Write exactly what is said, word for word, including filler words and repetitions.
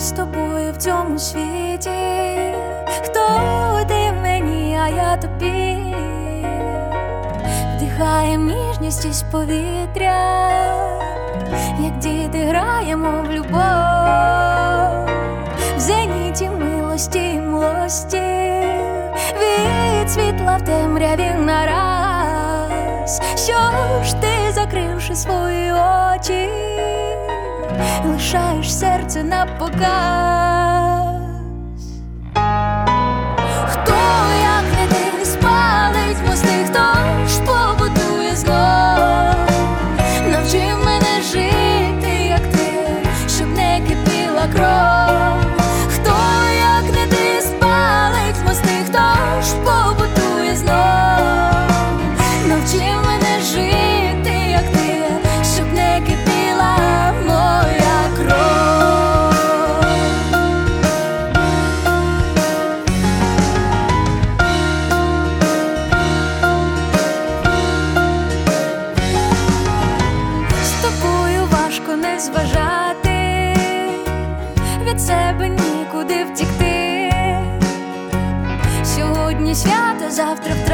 з тобою в цьому світі. Хто ти мені, а я тобі. Вдихаєм ніжність із повітря, як діти граємо в любов, в зеніті милості й млості, від світла в темряві нараз. Що ж ти, закривши свої очі, лишаєш серце напоказ? Хто, як не ти, спалить мости, хто ж побудує знов? Навчи мене жити, як ти, щоб не кипіла кров. Хто, як не ти, спалить мости, хто ж побудує знов? Навчи мене жити, як ти, щоб не кипіла моя кров. З тобою важко не зважати, від себе нікуди втікти. Сьогодні свято, завтра втрата.